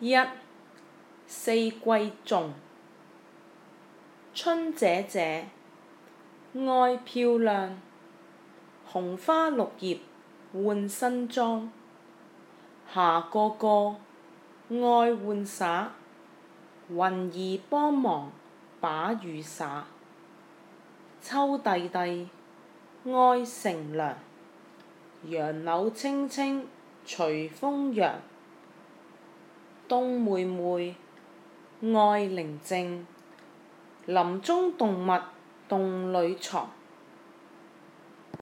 一、四季頌。春姐姐，愛漂亮，紅花綠葉換新裝。夏哥哥，愛玩耍，雲兒幫忙把雨灑。秋弟弟，愛乘涼，楊柳青青隨風揚。冬妹妹，愛寧靜，林中動物洞裏藏。